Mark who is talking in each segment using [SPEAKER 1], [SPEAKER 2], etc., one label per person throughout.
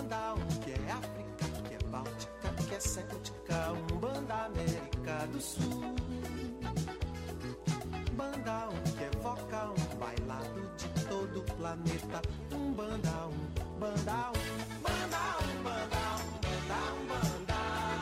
[SPEAKER 1] Umbanda, que é África, que é Báltica, que é Céltica, Umbanda, América do Sul. Umbanda, que é vocal, bailado de todo o planeta. Umbanda, Umbanda, Umbanda, Umbanda, Umbanda, Umbanda.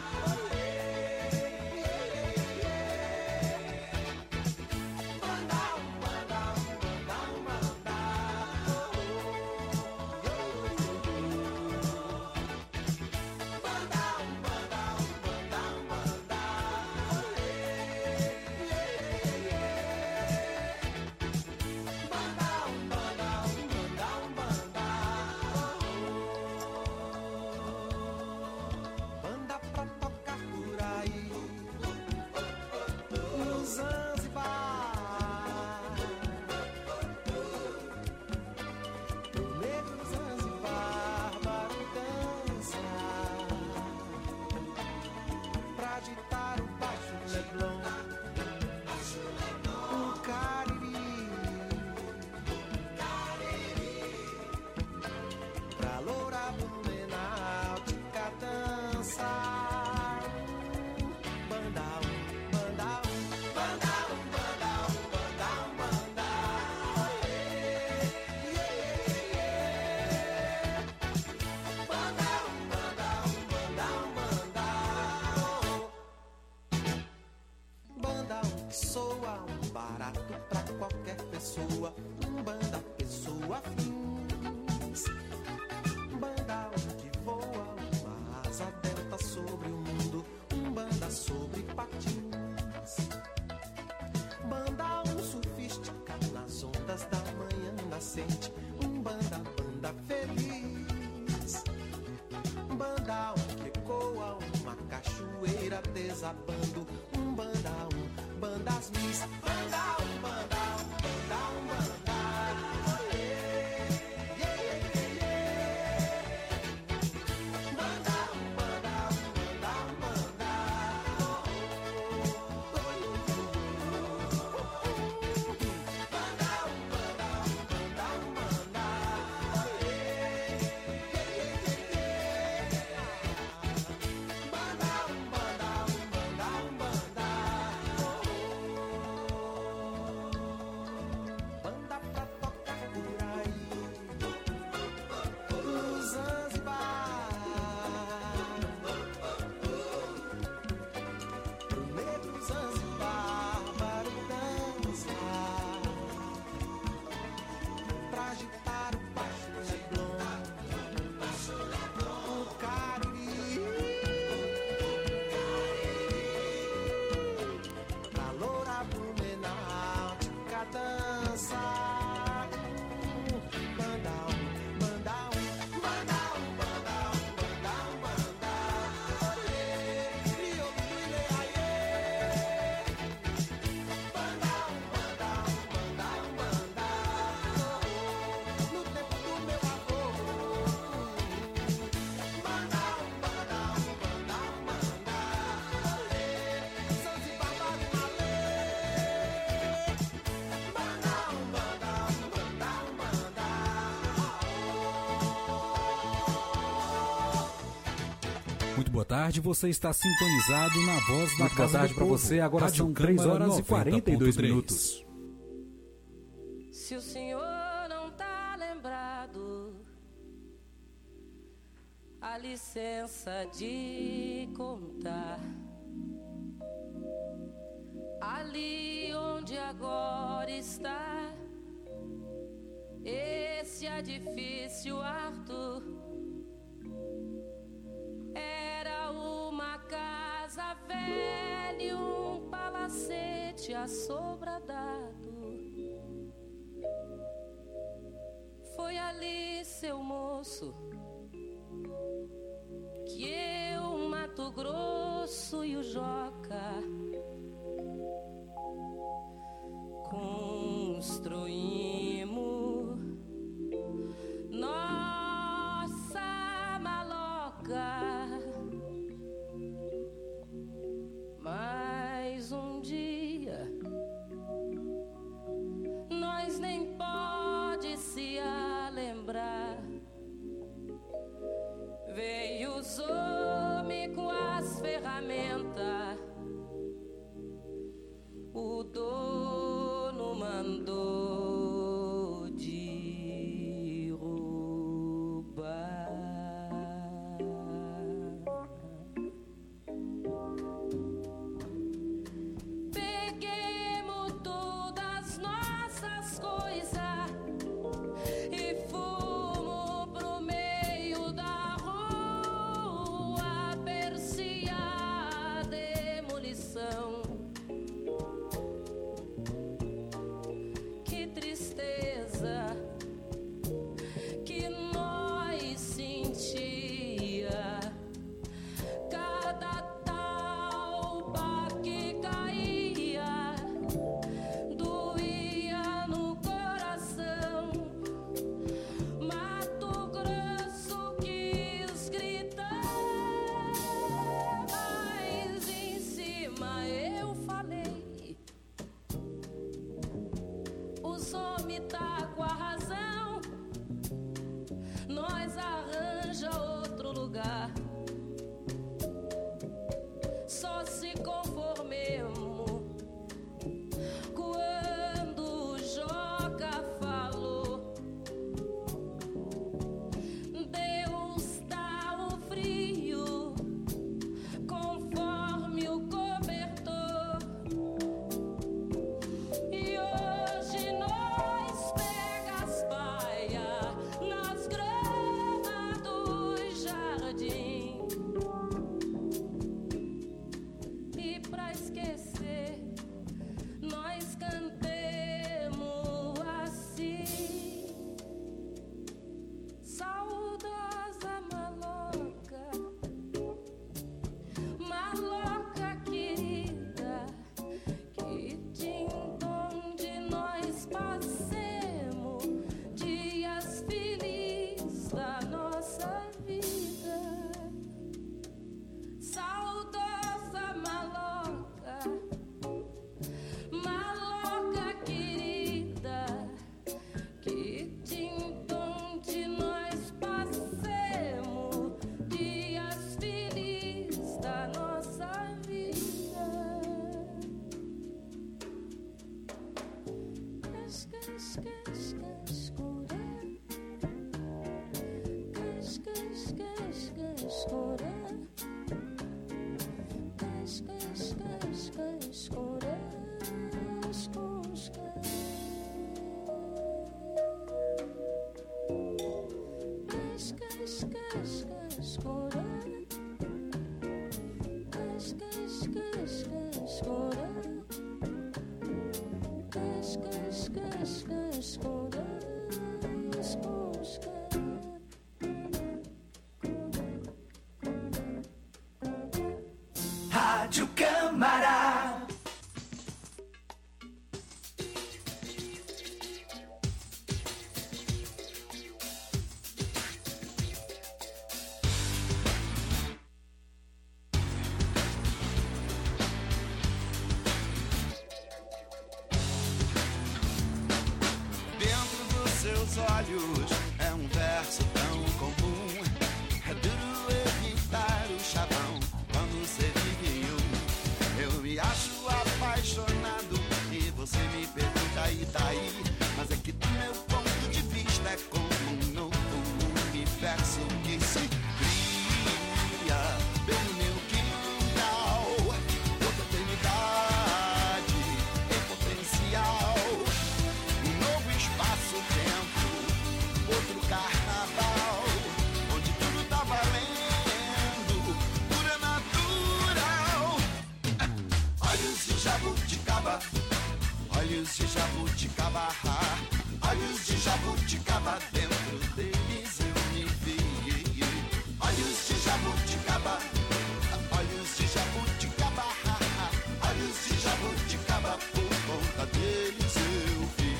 [SPEAKER 1] Desabando, Umbanda, Umbandas Miss, Umbanda, Umbanda, Umbanda, Umbanda. Umbanda, Umbanda, Umbanda, Umbanda. Umbanda, Umbanda, Umbanda, Umbanda.
[SPEAKER 2] Muito boa tarde, você está sintonizado na Voz da Casa do Povo. Para você, agora
[SPEAKER 3] Rádio
[SPEAKER 2] são 3 horas
[SPEAKER 3] 90.3.
[SPEAKER 2] e 42 minutos.
[SPEAKER 4] Se o senhor não tá lembrado, a licença de contar. Ali onde agora está esse edifício, Arthur, era uma casa velha e um palacete assobradado. Foi ali, seu moço, que eu, o Mato Grosso e o Joca construímos nossa maloca. Mas um dia nós nem pode se lembrar
[SPEAKER 3] Rádio Câmara.
[SPEAKER 5] Dentro dos seus olhos é um verso tão comum. É duro evitar o chavão quando você vive um. Eu me acho apaixonado e você me pergunta e daí. Mas é que do meu ponto de vista é como um novo universo que se cria bem no meu quintal. Outra eternidade em potencial. Um novo espaço-tempo, outro carnaval, onde tudo tá valendo, pura natural. Olhos de jabuticaba, olhos de jabuticaba, olhos de jabuticaba, dentro deles eu me vi. Olhos de jabuticaba, olhos de jabuticaba, olhos de jabuticaba, por conta deles eu vi.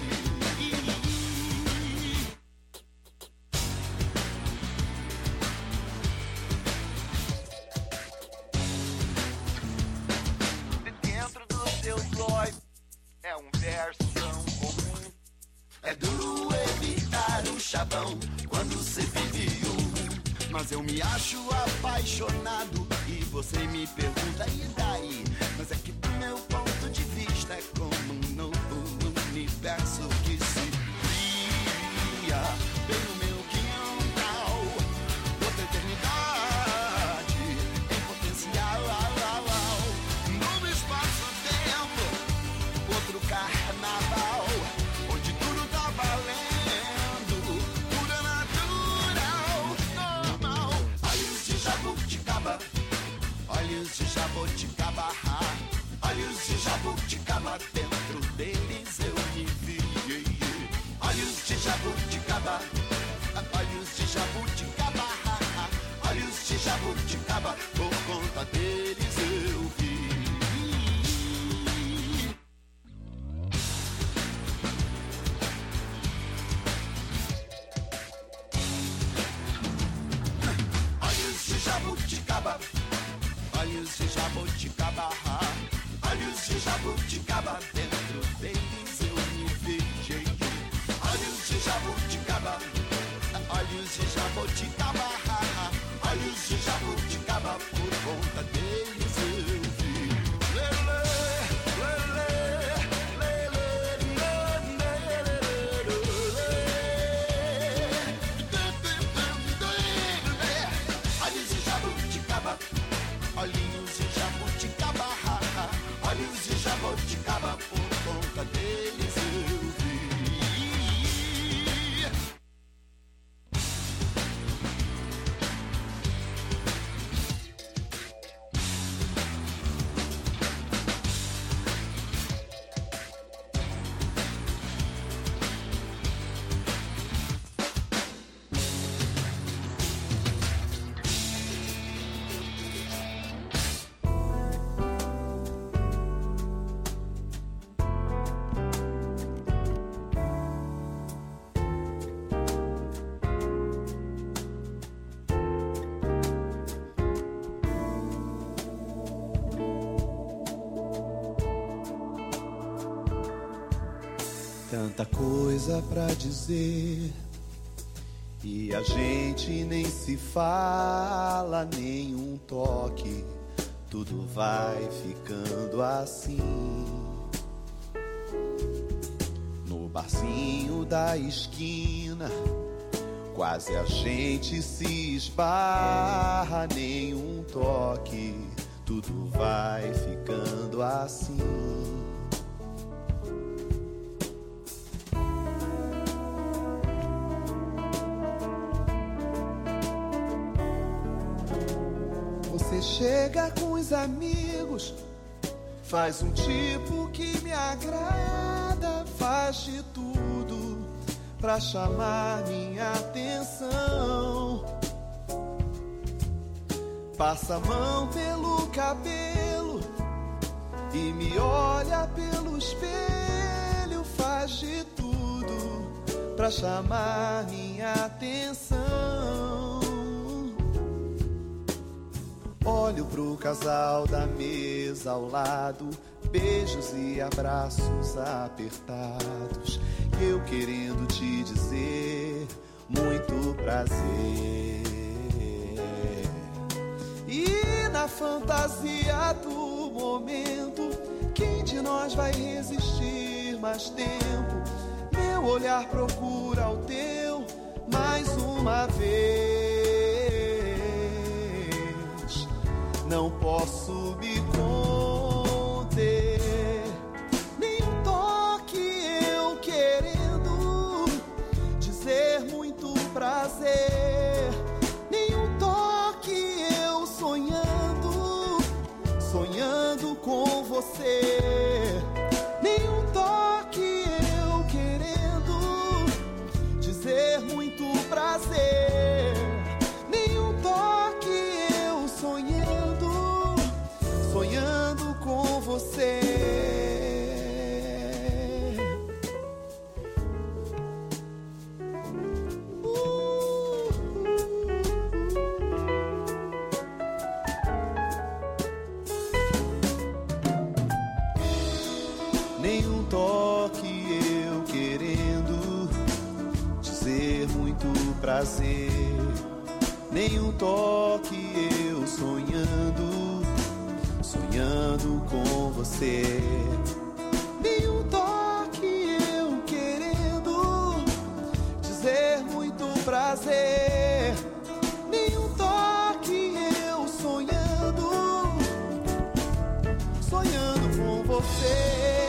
[SPEAKER 5] Dentro dos seus olhos é um verso tão comum. É duro evitar o chavão quando se vive um. Mas eu me acho apaixonado e você me pergunta e daí. Mas é que do meu ponto de vista é como um novo universo que se cria bem no meu quintal. Outra eternidade em potencial. Novo espaço-tempo, outro carnaval, onde tudo tá valendo, pura natural, normal. Olhos de jabuticaba, olhos de jabuticaba, olhos de jabuticaba, dentro deles eu me vi. Olhos de jabuticaba, olhos de jabuticaba, olhos de jabuticaba, por conta deles eu vi. Olhos de jabuticaba, olhos de jabuticaba, olhos de jabuticaba, dentro deles eu me vi. Olhos de jabuticaba, olhos de jabuticaba, olhos de jabuticaba, por conta deles eu vi. Lelê, lelê, olhos de jabuticaba, olhinhos de jabuticaba, olhos de jabuticaba, por conta deles eu vi.
[SPEAKER 1] Tanta coisa pra dizer e a gente nem se fala, nenhum toque, tudo vai ficando assim. No barzinho da esquina, quase a gente se esbarra, nenhum toque, tudo vai ficando assim. Você chega com os amigos, faz um tipo que me agrada, faz de tudo pra chamar minha atenção. Passa a mão pelo cabelo e me olha pelo espelho, faz de tudo pra chamar minha atenção. Olho pro casal da mesa ao lado, beijos e abraços apertados, eu querendo te dizer muito prazer. E na fantasia do momento, quem de nós vai resistir mais tempo? Meu olhar procura o teu mais uma vez. Não posso me conter, nem um toque eu querendo dizer muito prazer, nem um toque eu sonhando, sonhando com você, nem um toque eu querendo dizer muito prazer, nem um toque eu sonhando, sonhando com você. Nenhum toque eu querendo dizer muito prazer, nenhum toque eu sonhando, sonhando com você, nenhum toque eu querendo dizer muito prazer, nenhum toque eu sonhando, sonhando com você.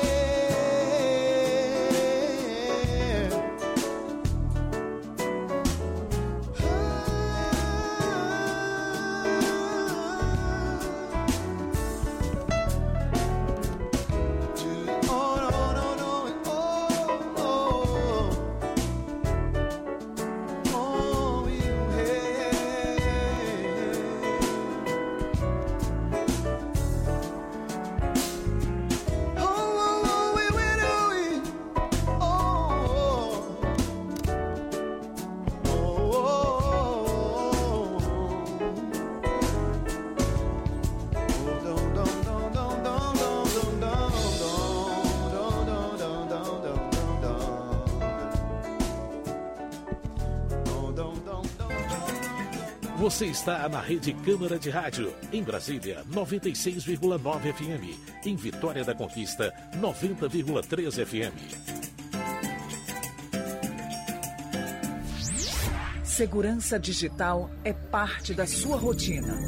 [SPEAKER 6] Você está na Rede Câmara de Rádio, em Brasília, 96,9 FM. Em Vitória da Conquista, 90,3 FM.
[SPEAKER 7] Segurança digital é parte da sua rotina.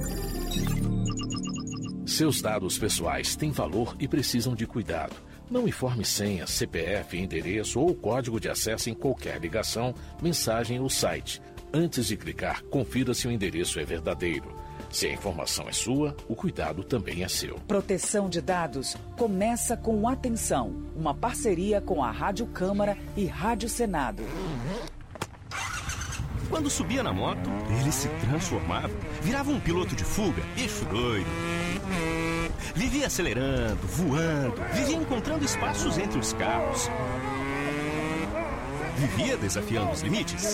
[SPEAKER 6] Seus dados pessoais têm valor e precisam de cuidado. Não informe senha, CPF, endereço ou código de acesso em qualquer ligação, mensagem ou site. Antes de clicar, confira se o endereço é verdadeiro. Se a informação é sua, o cuidado também é seu.
[SPEAKER 7] Proteção de dados começa com Atenção, uma parceria com a Rádio Câmara e Rádio Senado.
[SPEAKER 8] Quando subia na moto, ele se transformava, virava um piloto de fuga, bicho doido. Vivia acelerando, voando, vivia encontrando espaços entre os carros. Vivia desafiando os limites.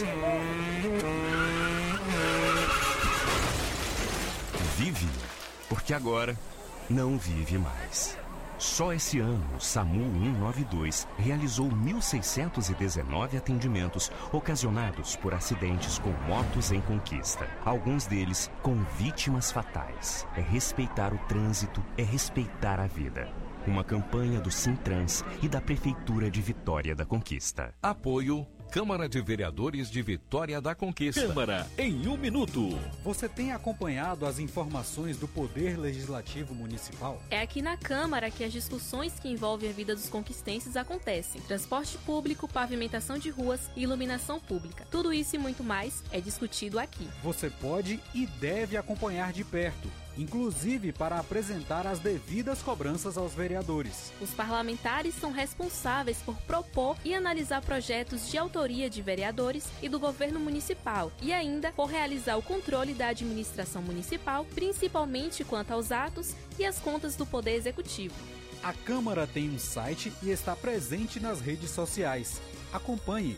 [SPEAKER 8] Vive, porque agora não vive mais. Só esse ano, o SAMU 192 realizou 1.619 atendimentos ocasionados por acidentes com motos em conquista. Alguns deles com vítimas fatais. É respeitar o trânsito, é respeitar a vida. Uma campanha do Sintrans e da Prefeitura de Vitória da Conquista.
[SPEAKER 9] Apoio Câmara de Vereadores de Vitória da Conquista.
[SPEAKER 6] Câmara em 1 minuto.
[SPEAKER 2] Você tem acompanhado as informações do Poder Legislativo Municipal?
[SPEAKER 10] É aqui na Câmara que as discussões que envolvem a vida dos conquistenses acontecem. Transporte público, pavimentação de ruas e iluminação pública. Tudo isso e muito mais é discutido aqui.
[SPEAKER 2] Você pode e deve acompanhar de perto. inclusive para apresentar as devidas cobranças aos vereadores.
[SPEAKER 10] Os parlamentares são responsáveis por propor e analisar projetos de autoria de vereadores e do governo municipal e ainda por realizar o controle da administração municipal, principalmente quanto aos atos e as contas do Poder Executivo.
[SPEAKER 2] A Câmara tem um site e está presente nas redes sociais. Acompanhe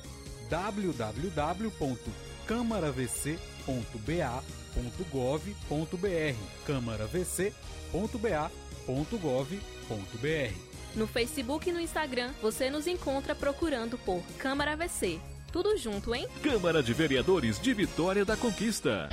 [SPEAKER 2] www.câmaravc.ba.gov.br câmaravc.ba.gov.br.
[SPEAKER 10] No Facebook e no Instagram, você nos encontra procurando por Câmara VC. Tudo junto, hein?
[SPEAKER 9] Câmara de Vereadores de Vitória da Conquista.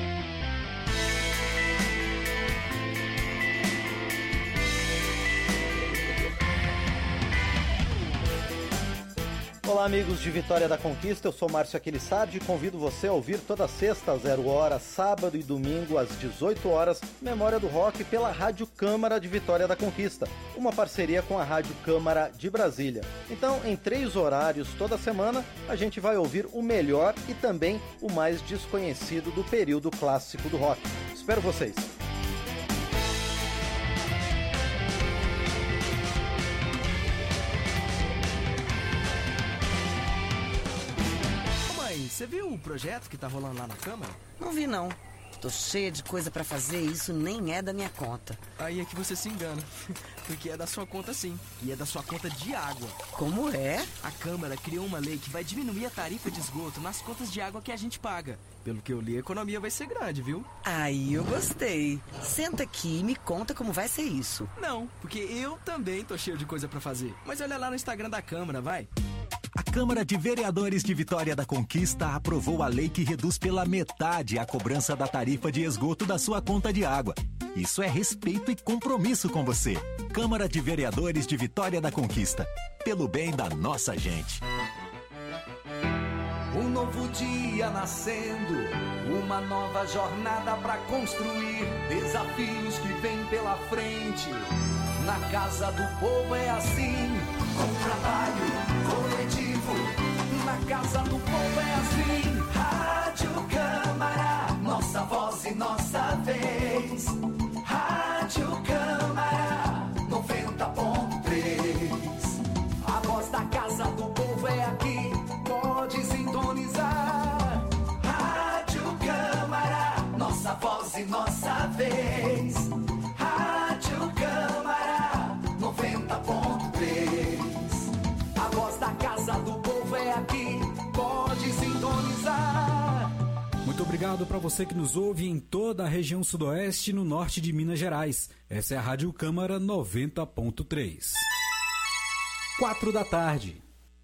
[SPEAKER 11] Olá, amigos de Vitória da Conquista, eu sou Márcio Aquilissardi e convido você a ouvir toda sexta às 0h, sábado e domingo às 18h, Memória do Rock pela Rádio Câmara de Vitória da Conquista, uma parceria com a Rádio Câmara de Brasília. Então, em 3 horários toda semana, a gente vai ouvir o melhor e também o mais desconhecido do período clássico do rock. Espero vocês!
[SPEAKER 12] Você viu o projeto que tá rolando lá na Câmara?
[SPEAKER 13] Não vi, não. Tô cheia de coisa pra fazer e isso nem é da minha conta.
[SPEAKER 12] Aí é que você se engana. Porque é da sua conta sim. E é da sua conta de água.
[SPEAKER 13] Como é?
[SPEAKER 12] A Câmara criou uma lei que vai diminuir a tarifa de esgoto nas contas de água que a gente paga. Pelo que eu li, a economia vai ser grande, viu?
[SPEAKER 13] Aí eu gostei. Senta aqui e me conta como vai ser isso.
[SPEAKER 12] Não, porque eu também tô cheio de coisa pra fazer. Mas olha lá no Instagram da Câmara, vai.
[SPEAKER 14] A Câmara de Vereadores de Vitória da Conquista aprovou a lei que reduz pela metade a cobrança da tarifa de esgoto da sua conta de água. Isso é respeito e compromisso com você. Câmara de Vereadores de Vitória da Conquista. Pelo bem da nossa gente.
[SPEAKER 3] Um novo dia nascendo, uma nova jornada pra construir, desafios que vêm pela frente. Na casa do povo é assim, com trabalho coletivo. Na casa do povo é assim, Rádio Câmara, nossa voz e nossa vez. Rádio Câmara 90.3. A voz da casa do povo é aqui, pode sintonizar. Rádio Câmara, nossa voz e nossa vez. Rádio Câmara 90.3. A voz da casa do povo é aqui, pode sintonizar.
[SPEAKER 2] Muito obrigado para você que nos ouve em toda a região sudoeste e no norte de Minas Gerais. Essa é a Rádio Câmara 90.3. 4h.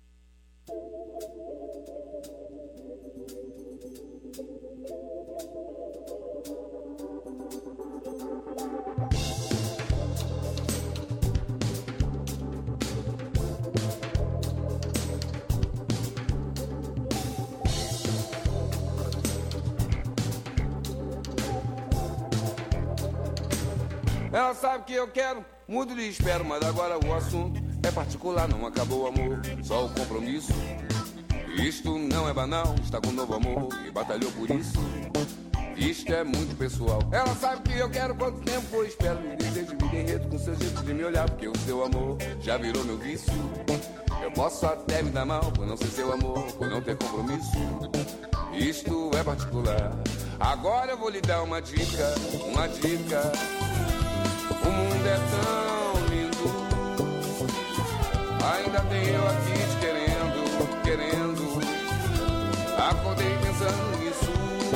[SPEAKER 15] Ela sabe que eu quero, mudo e espero, mas agora o assunto é particular, não acabou o amor, só o compromisso. Isto não é banal, está com novo amor e batalhou por isso. Isto é muito pessoal. Ela sabe que eu quero, quanto tempo eu espero, me desejo, me derreto com seu jeito de me olhar, porque o seu amor já virou meu vício. Eu posso até me dar mal por não ser seu amor, por não ter compromisso. Isto é particular. Agora eu vou lhe dar uma dica, uma dica. O mundo é tão lindo, ainda tem eu aqui te querendo, querendo. Acordei pensando nisso,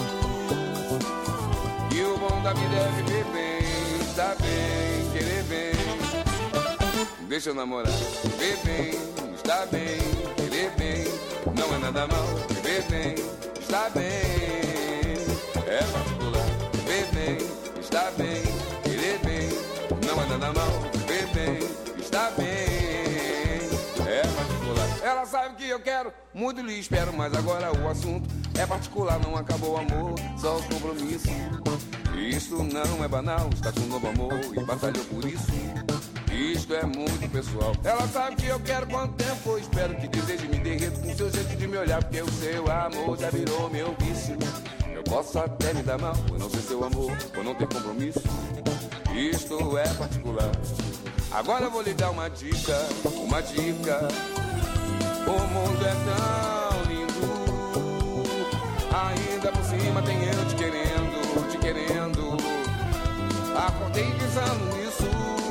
[SPEAKER 15] e o bom da vida é viver bem, estar bem, querer bem. Deixa eu namorar, viver bem, estar bem, querer bem. Não é nada mal, viver bem, estar bem. É particular, viver bem, estar bem, querer bem. Não é nada mal, viver bem, está bem, é particular. Ela sabe que eu quero, muito lhe espero, mas agora o assunto é particular, não acabou o amor, só o compromisso. Isto não é banal, está com novo amor e batalhou por isso. Isto é muito pessoal. Ela sabe que eu quero, quanto tempo eu espero, que desejo me derreto com seu jeito de me olhar, porque o seu amor já virou meu vício. Eu Posso até me dar mal por não ser seu amor, por não ter compromisso. Isto é particular. Agora eu vou lhe dar uma dica, uma dica. O mundo é tão lindo, ainda por cima tem eu te querendo, te querendo. Acordei pensando nisso,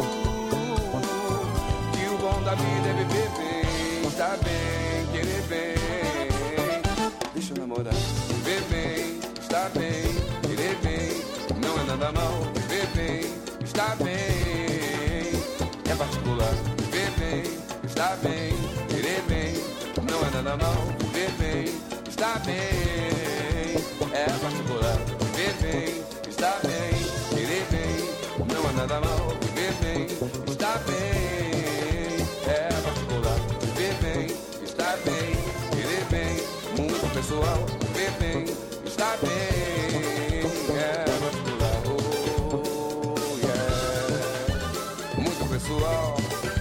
[SPEAKER 15] que o bom da vida é viver bem, estar bem, querer bem. Deixa eu namorar. Viver bem, estar bem, querer bem, não é nada mal. Viver bem, estar bem, é particular. Viver bem, estar bem, querer bem, não é nada mal. Viver bem, estar bem, é particular. Viver bem, estar bem, querer bem, não é nada mal. Viver bem, estar bem, é particular. Viver bem, estar bem, querer bem, muito pessoal. Viver bem, estar bem, é particular. Oh, yeah. Muito pessoal.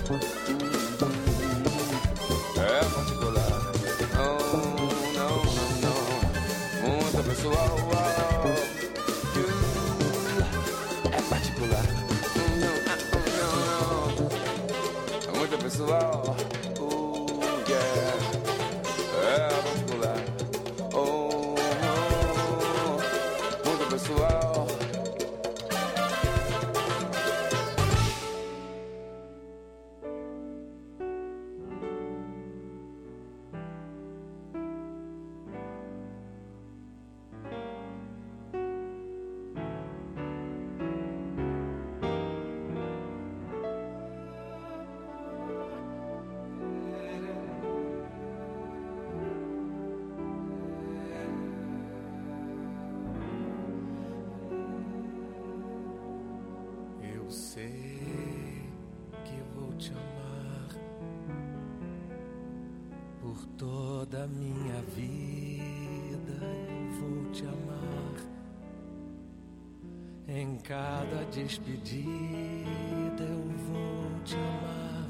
[SPEAKER 15] É particular. Oh, não, não, não. Muito pessoal. É particular. Não, não, não. Muito pessoal. Oh, yeah. É particular. Oh, não. Muito pessoal.
[SPEAKER 16] Sei que vou te amar por toda a minha vida. Eu vou te amar em cada despedida. Eu vou te amar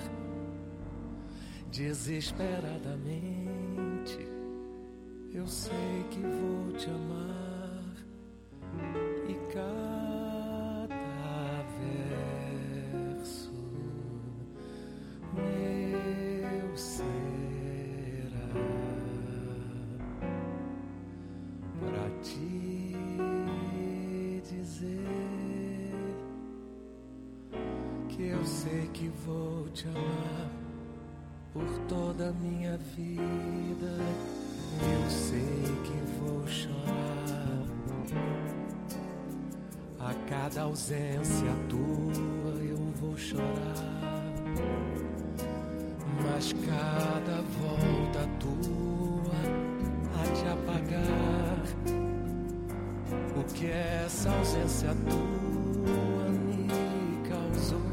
[SPEAKER 16] desesperadamente. Eu sei que vou te amar e cada verso meu será pra te dizer que eu sei que vou te amar por toda a minha vida. Eu sei que vou chorar a cada ausência tua. Eu vou chorar, mas cada volta tua há de apagar o que essa ausência tua me causou.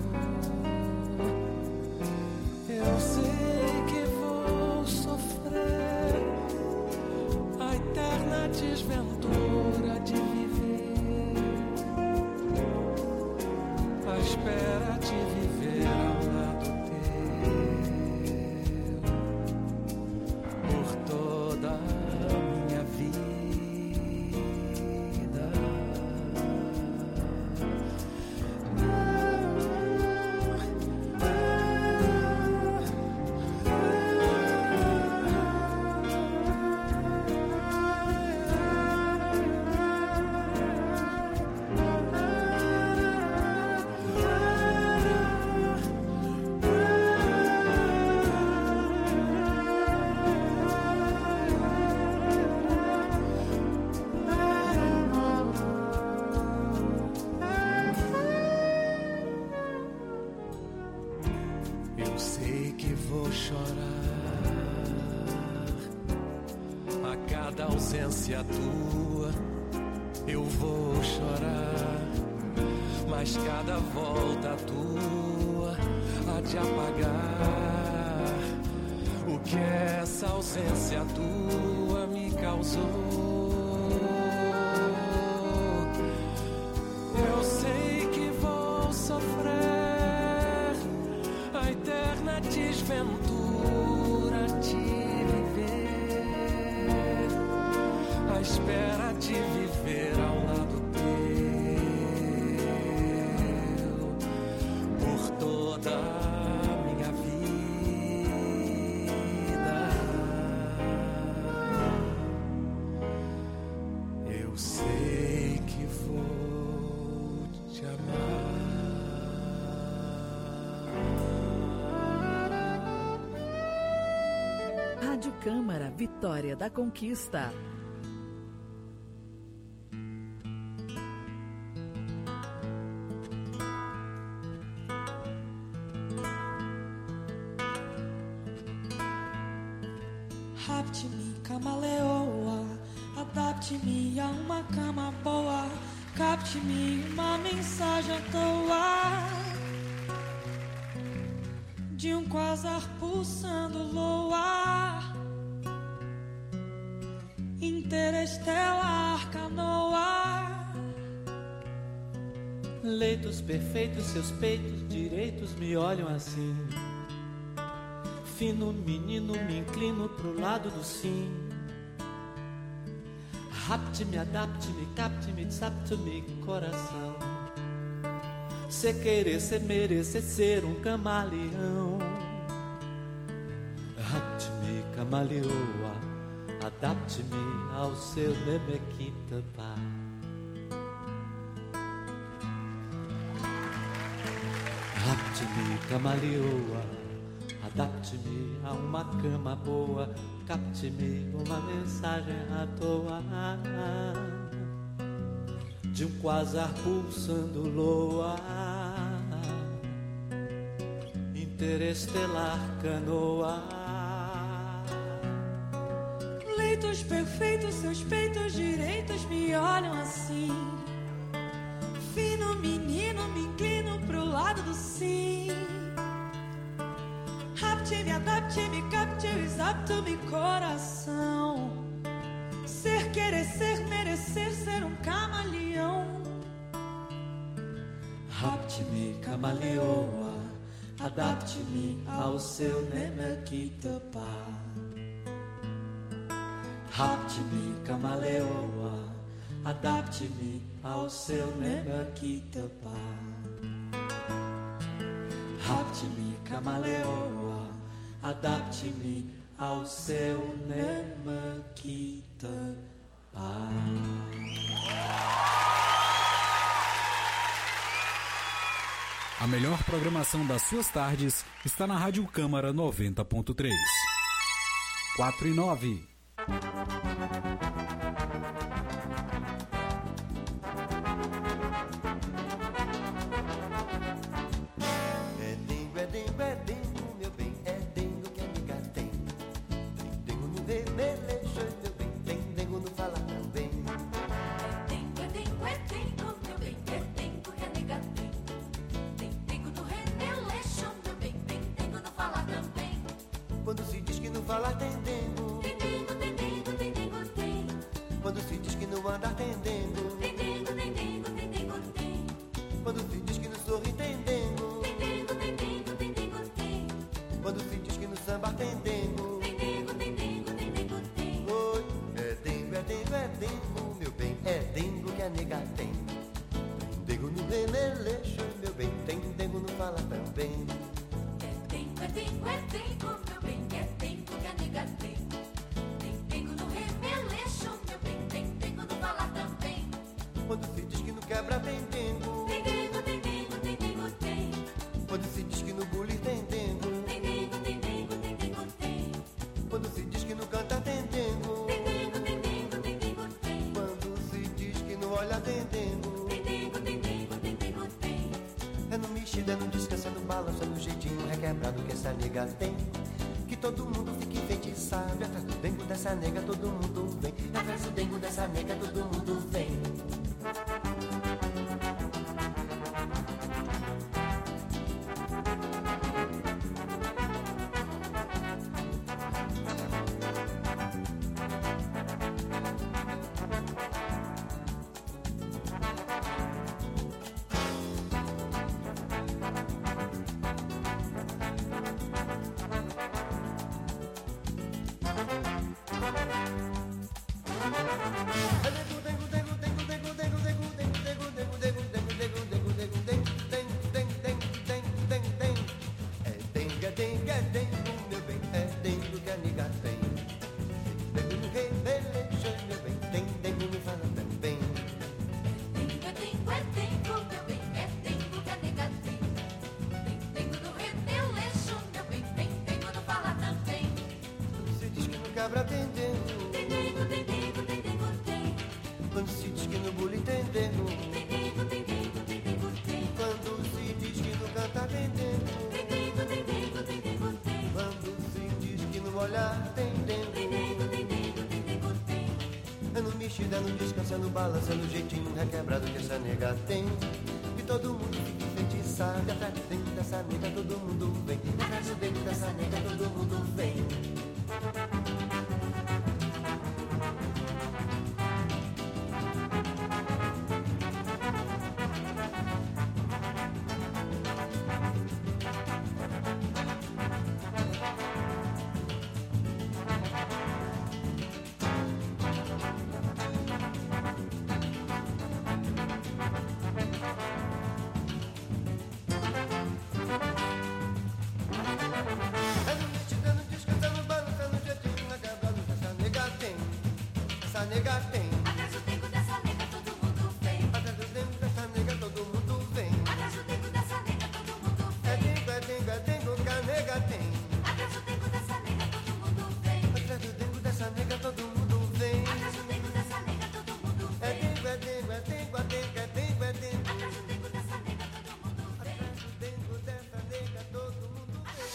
[SPEAKER 16] Eu sei que vou sofrer a eterna desventura de viver, à espera de viver ao lado teu por toda a minha vida. Eu sei que vou chorar a cada ausência tua. Eu vou chorar, mas cada volta tua há de apagar o que essa ausência tua me causou. Eu sei que vou sofrer a eterna desventura de viver, à espera de viver
[SPEAKER 17] Rádio Câmara, Vitória da Conquista.
[SPEAKER 18] Rapte-me, camaleoa, adapte-me a uma cama boa, capte-me uma mensagem à toa de um quasar pulsando loa, interestelar canoa.
[SPEAKER 16] Leitos perfeitos, seus peitos direitos me olham assim. Fino menino, me inclino pro lado do sim. Rapte-me, adapte-me, capte-me, desapte-me, coração. Cê querer, cê merecer ser um camaleão. Rapte-me, camaleoa, adapte-me ao seu nemequitapá. Rapte-me, camaleoa, adapte-me a uma cama boa, capte-me uma mensagem à toa de um quasar pulsando loa, interestelar canoa.
[SPEAKER 18] Leitos perfeitos, seus peitos direitos me olham assim. Fino menino, me inclino pro lado do sim. Rapte-me, adapte-me, capte-me, exapte-me, coração. Ser, querer, ser, merecer, ser um camaleão.
[SPEAKER 16] Rapte-me, camaleoa, adapte-me ao seu nemequitapá. Rapte-me, camaleoa, adapte-me ao seu nemequitapá. Rapte-me, camaleoa, adapte-me ao seu nemequitapá.
[SPEAKER 2] A melhor programação das suas tardes está na Rádio Câmara 90.3. 4:09.
[SPEAKER 19] Quando se diz que não falar tem dengo, tem dengo, tem dengo, tem dengo, tem. Quando se diz que não andar tem dengo, tem dengo, tem dengo, tem dengo, tem. Quando se diz que não sorri tem dengo, tem dengo, tem dengo, tem dengo, tem. Quando se diz que no samba tem dengo, tem dengo, tem dengo, tem dengo, tem. Oi, é dengo, é dengo, é dengo, meu bem, é dengo que a nega tem. Tem dengo no releleixo, meu bem, tem dengo no fala também.
[SPEAKER 18] É dengo, é dengo, é dengo, meu bem, é dengo que a nega tem. Tem dengo no remeleixo, meu bem, tem dengo no falar também.
[SPEAKER 19] Quando se diz que no quebra tem dengo,
[SPEAKER 18] tem dengo, tem dengo, tem dengo, tem.
[SPEAKER 19] Quando se diz que no bulir tem dengo,
[SPEAKER 18] tem dengo, tem dengo, tem dengo, tem.
[SPEAKER 19] Quando se diz que no canta tem dengo,
[SPEAKER 18] tem dengo, tem dengo, tem dengo, tem.
[SPEAKER 19] Quando se diz que no olha tem dengo,
[SPEAKER 18] tem dengo, tem dengo, tem dengo, tem.
[SPEAKER 19] É no mexido, é no descanso, é no balanço, é no jeitinho requebrado que essa nega tem. Que todo mundo fique enfeitiçado. Atrás do dengo dessa nega todo mundo vem. Atrás do dengo dessa nega todo mundo vem. Dengo, dengo, dengo, dengo, dengo, cabra tendendo. Quando se diz que no bullying tendendo. Quando se diz que no cantar tendendo. Quando se diz que no olhar tendendo. É no mexido, é no descanso, é no balanço, é no jeitinho requebrado que essa nega tem. Que todo mundo fica enfeitiçado. Atrás do dedo dessa nega todo mundo vem. Atrás do dedo dessa nega todo mundo vem. Essa nega tem. Atrás do tempo dessa nega todo mundo vem. Atrás do tempo dessa nega todo mundo vem. Atrás do tempo dessa nega todo mundo vem. É dengo que a nega tem. Atrás do tempo dessa nega todo mundo vem. Atrás do tempo dessa nega todo mundo vem. Atrás do tempo dessa nega todo mundo vem. É dengo. Atrás do tempo dessa nega todo mundo vem. Atrás do tempo dessa nega todo mundo vem.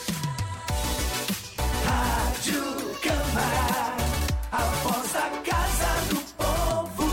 [SPEAKER 3] Rádio Câmara, a voz da Casa do Povo.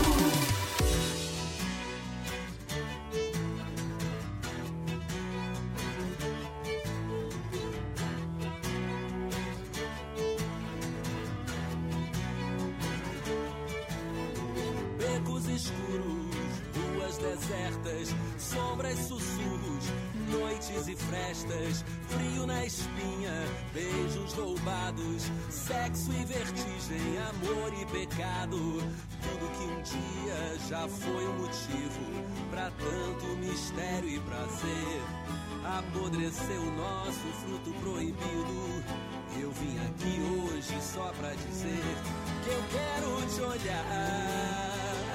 [SPEAKER 20] Becos escuros, ruas desertas, sombras, sussurros, noites e frestas, frio na espinha, beijos roubados, sexo e vertigem, amor e pecado. Tudo que um dia já foi um motivo pra tanto mistério e prazer. Apodreceu o nosso fruto proibido. Eu vim aqui hoje só pra dizer que eu quero te olhar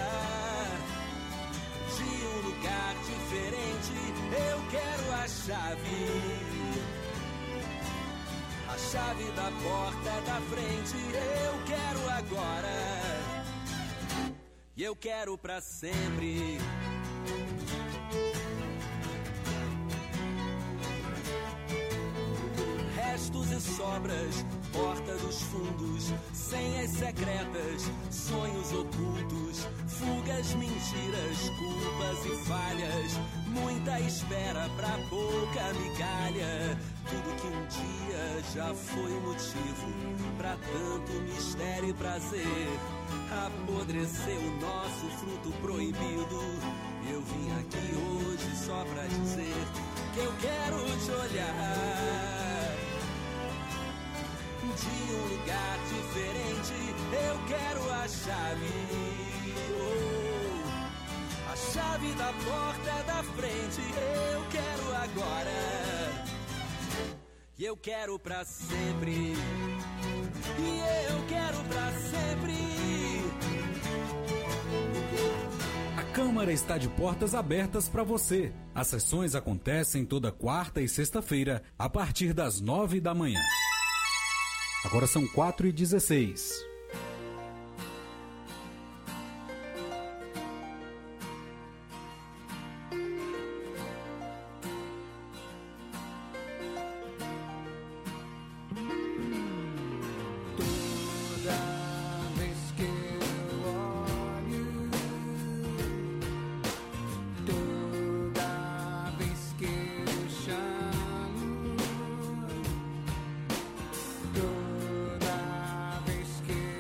[SPEAKER 20] de um lugar diferente. Eu quero a chave da porta da frente. Eu quero agora e eu quero pra sempre. Restos e sobras, porta dos fundos, senhas secretas, sonhos ocultos, fugas, mentiras, culpas e falhas, muita espera pra pouca migalha. Tudo que um dia já foi um motivo pra tanto mistério e prazer. Apodreceu o nosso fruto proibido. Eu vim aqui hoje só pra dizer que eu quero te olhar de um lugar diferente. Eu quero a chave da porta da frente. Eu quero agora e eu quero pra sempre. E eu quero pra sempre.
[SPEAKER 2] A Câmara está de portas abertas para você. As sessões acontecem toda quarta e sexta-feira, a partir das 9 da manhã. Agora são 4h16.
[SPEAKER 16] Toda vez que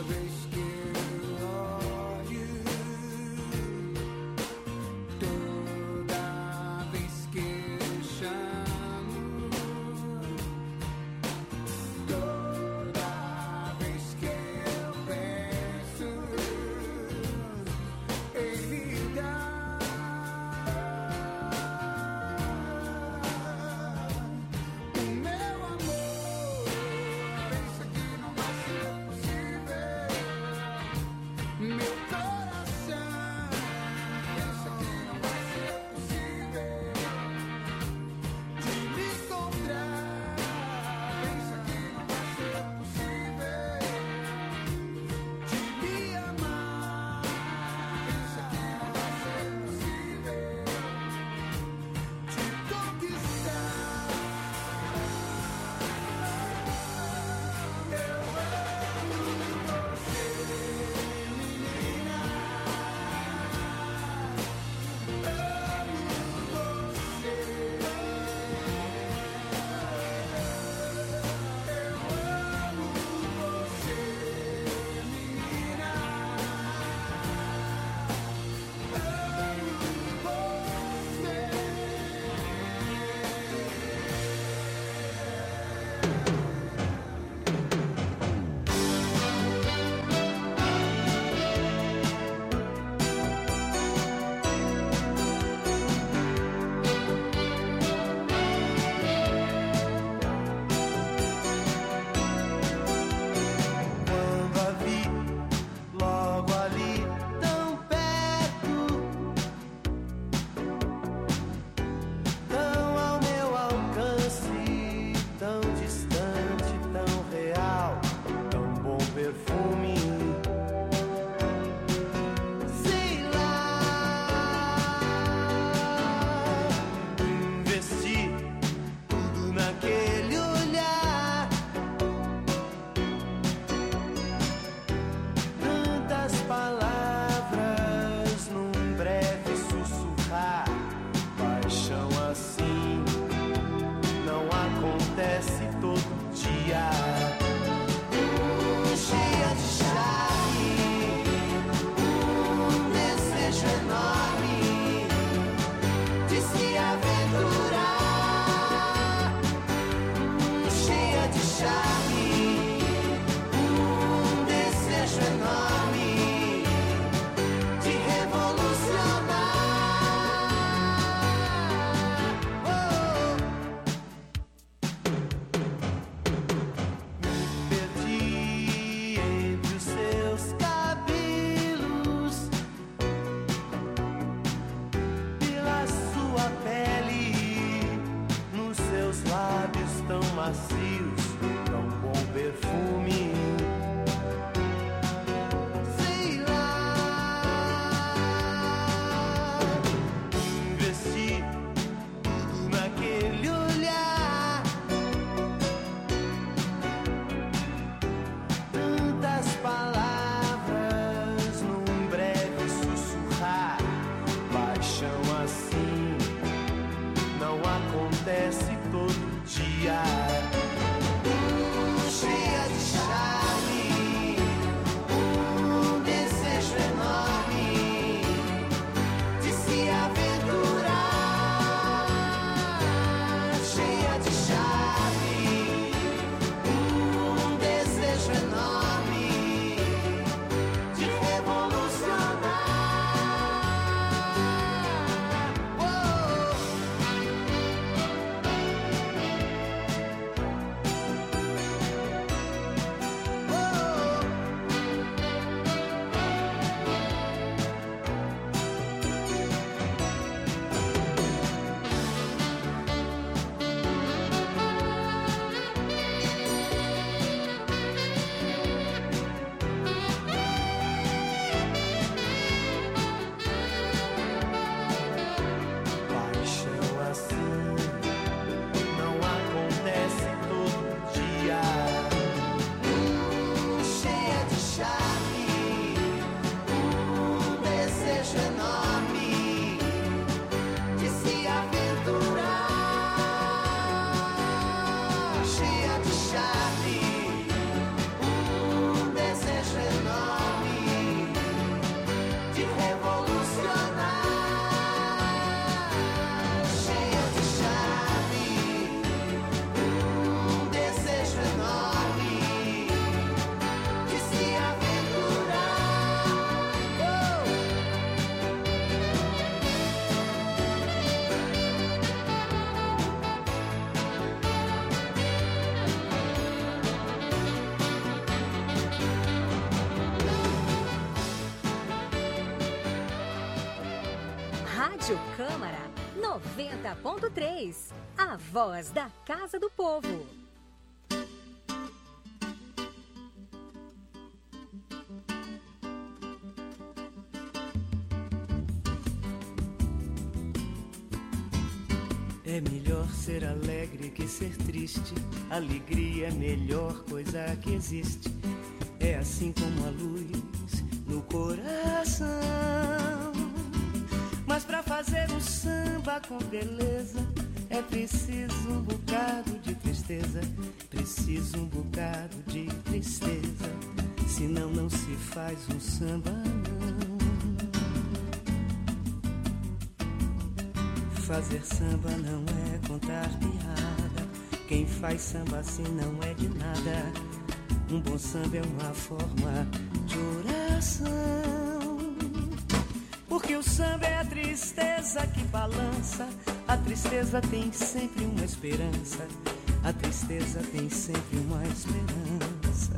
[SPEAKER 16] vez que eu olho, toda vez que eu chamo, toda vez que eu penso, ele dá. O meu amor pensa que não vai ser possível. Meu coração pensa que não vai ser possível de me encontrar. Pensa que não vai ser possível de me amar. Pensa que não vai ser possível de conquistar. Eu amo você, menina. Amo você. Eu amo você, menina. Quando a vi logo ali tão perto, tão ao meu alcance, tão distante, tão real, tão bom perfume. Sei lá, investi tudo naquele olhar. Tantas palavras num breve sussurrar. Paixão assim não acontece todo dia. Cheia de charme, desejo enorme de se aventurar. Cheia de charme, desejo enorme de revolucionar. Me perdi entre os seus cabelos, pela sua pele, nos seus lábios tão macios, tão bom perfume. Sei lá, investi tudo naquele olhar. Tantas palavras num breve sussurrar. Paixão assim não acontece todo dia. Cheia de charme, desejo enorme de se aventurar. Cheia de charme, desejo enorme de revolucionar.
[SPEAKER 21] Rádio Câmara 90.3, a voz da Casa do Povo.
[SPEAKER 16] É melhor ser alegre que ser triste. Alegria é a melhor coisa que existe. É assim como a luz no coração. Mas pra fazer um samba com beleza é preciso um bocado de tristeza. Preciso um bocado de tristeza. Senão não se faz um samba, não. Fazer samba não é contar piada. Quem faz samba assim não é de nada. Um bom samba é uma forma de oração. Porque o samba é a tristeza que balança. A tristeza tem sempre uma esperança. A tristeza tem sempre uma esperança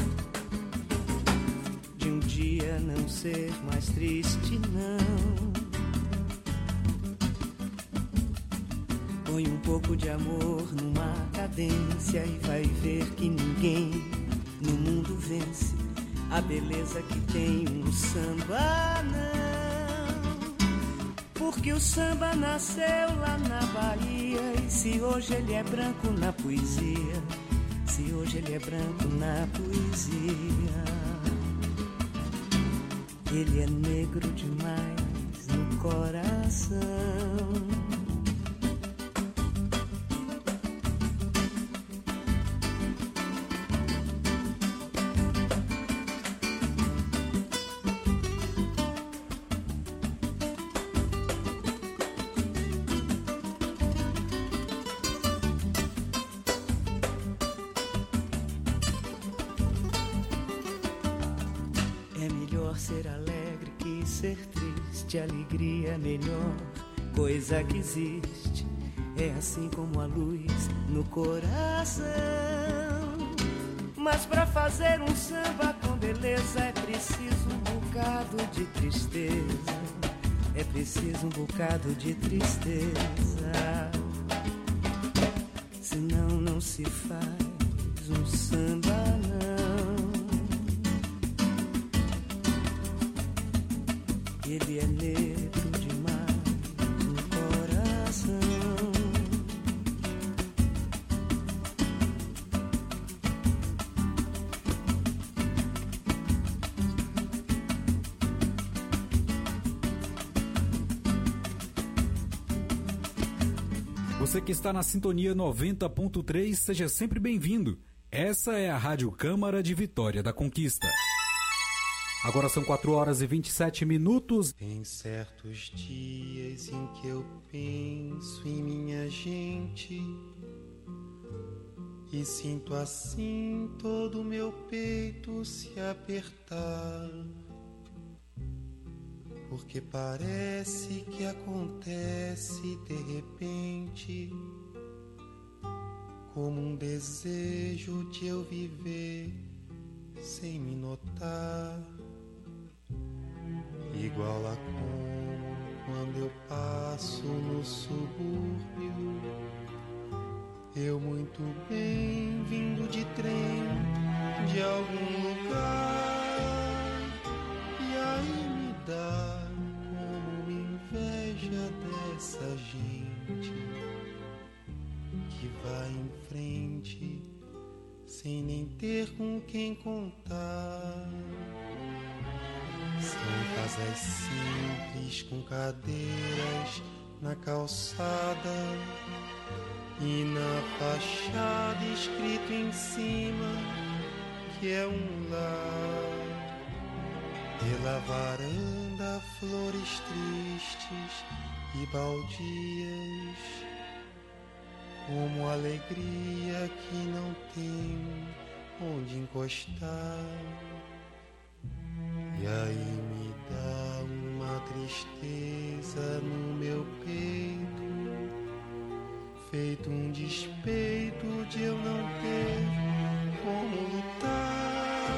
[SPEAKER 16] de um dia não ser mais triste, não. Põe um pouco de amor numa cadência e vai ver que ninguém no mundo vence a beleza que tem um samba, não. Porque o samba nasceu lá na Bahia. E se hoje ele é branco na poesia, se hoje ele é branco na poesia, ele é negro demais no coração. Ser alegre que ser triste. Alegria é a melhor coisa que existe. É assim como a luz no coração. Mas pra fazer um samba com beleza é preciso um bocado de tristeza. É preciso um bocado de tristeza. Senão não se faz um samba, não. Ele é negro demais no coração.
[SPEAKER 2] Você que está na sintonia 90.3, seja sempre bem-vindo. Essa é a Rádio Câmara de Vitória da Conquista. Agora são 4 horas e 27 minutos.
[SPEAKER 1] Em certos dias em que eu penso em minha gente e sinto assim todo o meu peito se apertar, porque parece que acontece de repente, como um desejo de eu viver sem me notar. Igual a como quando eu passo no subúrbio, eu muito bem vindo de trem de algum lugar, e aí me dá como inveja dessa gente que vai em frente sem nem ter com quem contar. São casas simples com cadeiras na calçada e na fachada escrito em cima que é um lar. Pela varanda flores tristes e baldias, como alegria que não tem onde encostar. E aí me dá uma tristeza no meu peito, feito um despeito de eu não ter como lutar.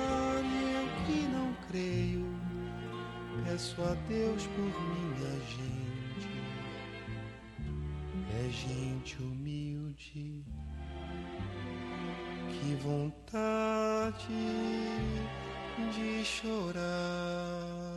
[SPEAKER 1] E eu que não creio, peço a Deus por minha gente. gente humilde. Que vontade de chorar.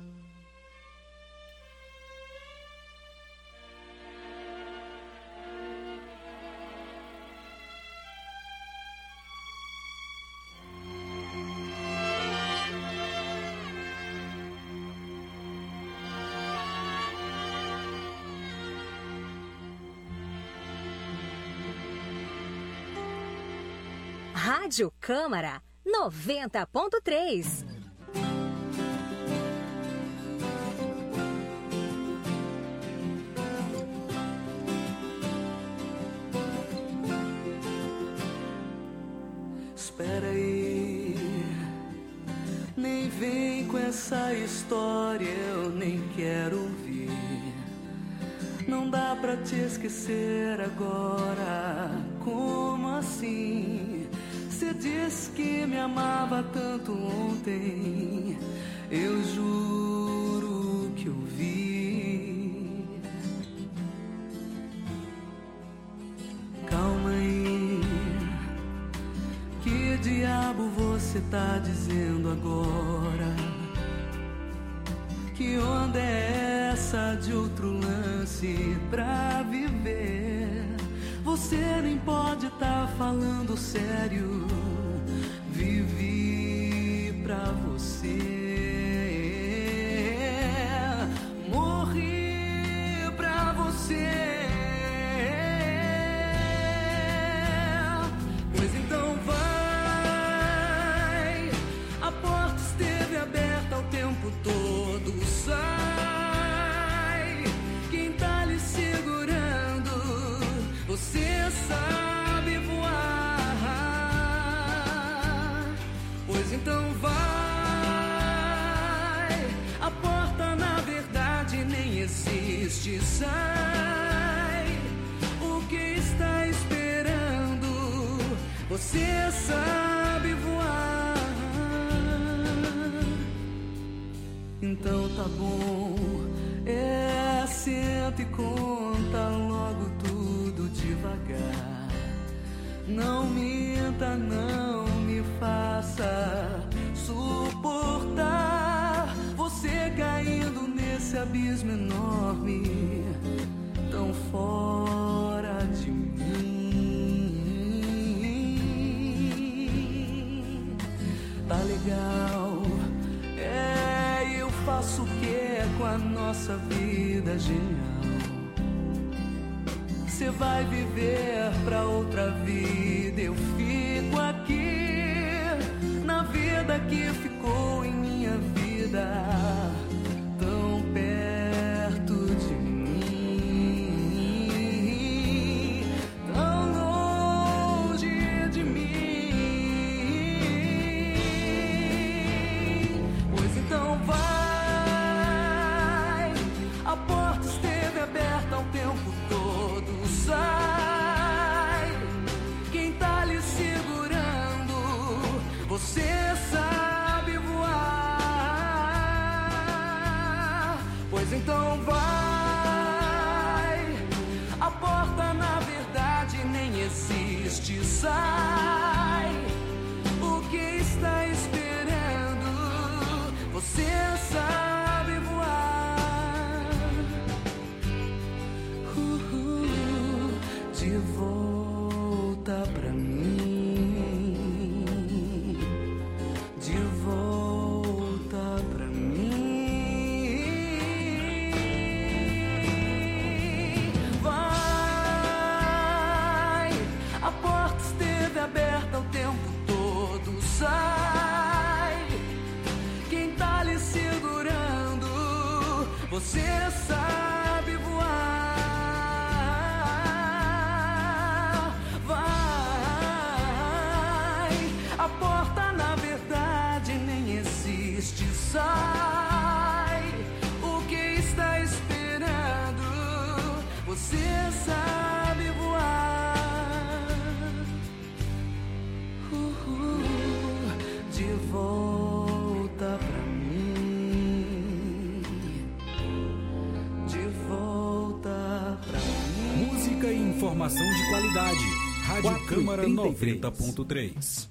[SPEAKER 21] Rádio Câmara 90.3.
[SPEAKER 3] Espera aí, nem vem com essa história, eu nem quero ouvir. Não dá pra te esquecer agora, como assim? Você disse que me amava tanto ontem, eu juro que eu vi. Calma aí, que diabo você tá dizendo agora? Que onda é essa de outro lance pra viver? Você nem pode tá falando sério. Vivi pra você, morri pra você. Pois então vai, a porta esteve aberta o tempo todo. Sai, quem tá lhe segurando, você sabe voar. Pois então vai, a porta na verdade nem existe. Sai, o que está esperando, você sabe voar. Então tá bom, senta e conta logo tudo devagar. Não minta, não me faça suportar você caindo nesse abismo enorme, tão fora de mim. Tá legal, eu faço o que com a nossa vida genial? Você vai viver pra outra vida, eu fico aqui na vida que ficou em minha vida, tão perto de mim, tão longe de mim. Pois então vai, a porta esteve aberta o tempo todo. Sai, quem tá lhe segurando, você sabe voar. Pois então vai, a porta na verdade nem existe. Sai, o que está esperando, você sabe voar. De volta pra mim, de volta pra mim. Vai, a porta esteve aberta o tempo todo. Sai, quem tá lhe segurando, você sabe voar. A porta na verdade nem existe. Sai, o que está esperando, você sabe voar. De volta pra mim, de volta pra mim.
[SPEAKER 2] Música e informação informação de qualidade. Rádio Câmara 90.3.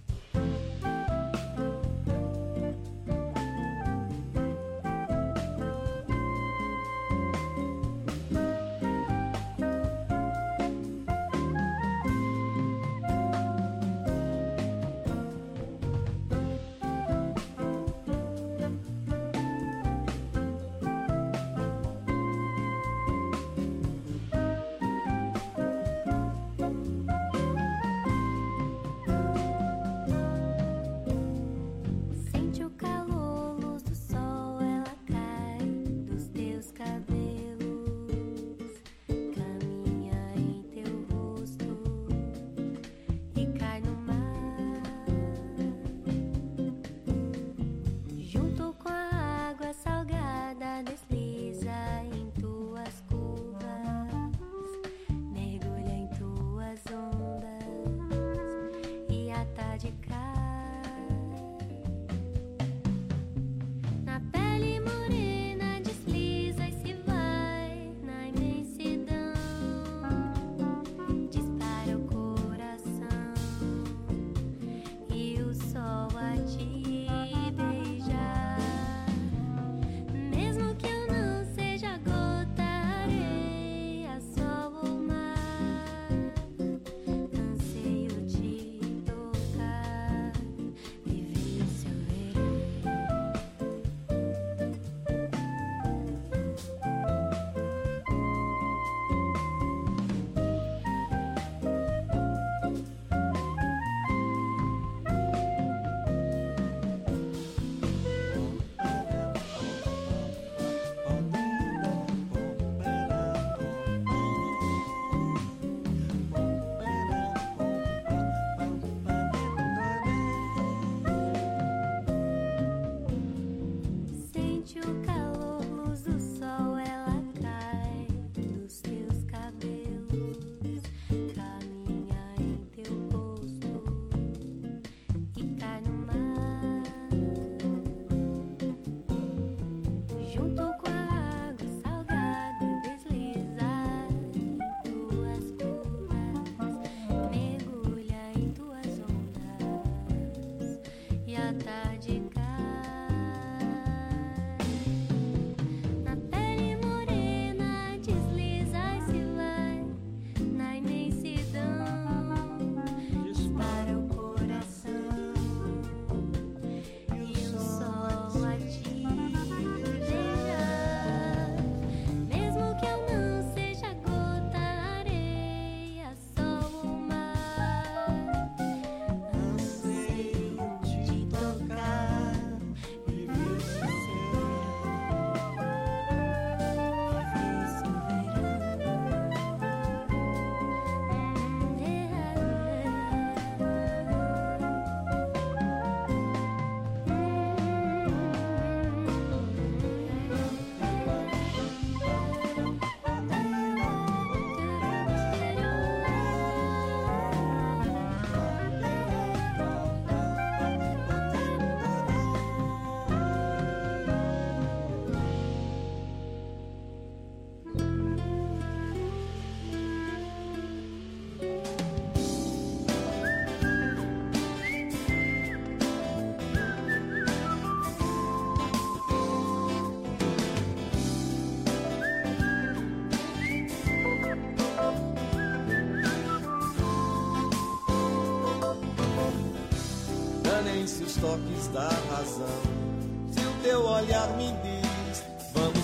[SPEAKER 4] Danem-se os toques da razão. Se o teu olhar me diz, vamos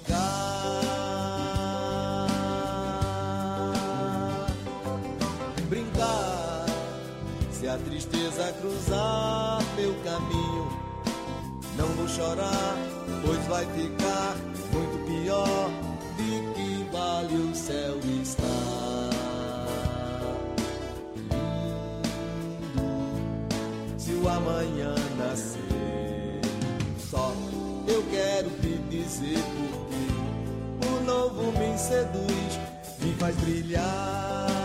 [SPEAKER 4] brincar. Brincar. Se a tristeza cruzar teu caminho, não vou chorar, pois vai ficar muito pior de que vale o céu estar. O amanhã nascer, só eu quero te dizer porque o novo me seduz, me faz brilhar.